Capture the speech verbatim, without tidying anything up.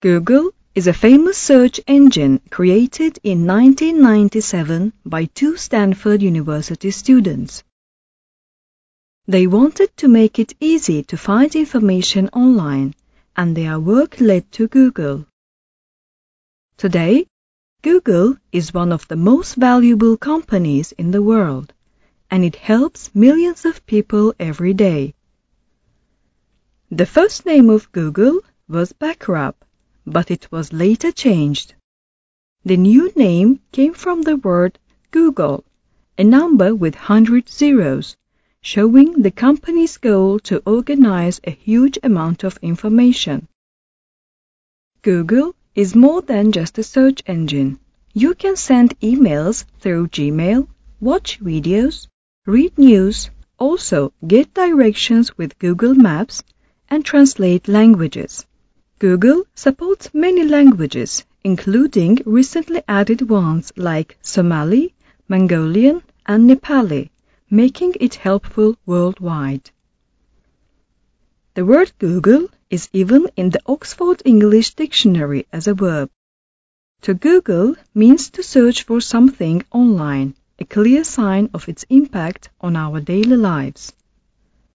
Google is a famous search engine created in nineteen ninety-seven by two Stanford University students. They wanted to make it easy to find information online, and their work led to Google. Today, Google is one of the most valuable companies in the world, and it helps millions of people every day. The first name of Google was Backrub, but it was later changed. The new name came from the word Google, a number with one hundred zeros, showing the company's goal to organize a huge amount of information. Google is more than just a search engine. You can send emails through Gmail, watch videos, read news, also get directions with Google Maps, and translate languages. Google supports many languages, including recently added ones like Somali, Mongolian, and Nepali, making it helpful worldwide. The word Google is even in the Oxford English Dictionary as a verb. To Google means to search for something online, a clear sign of its impact on our daily lives.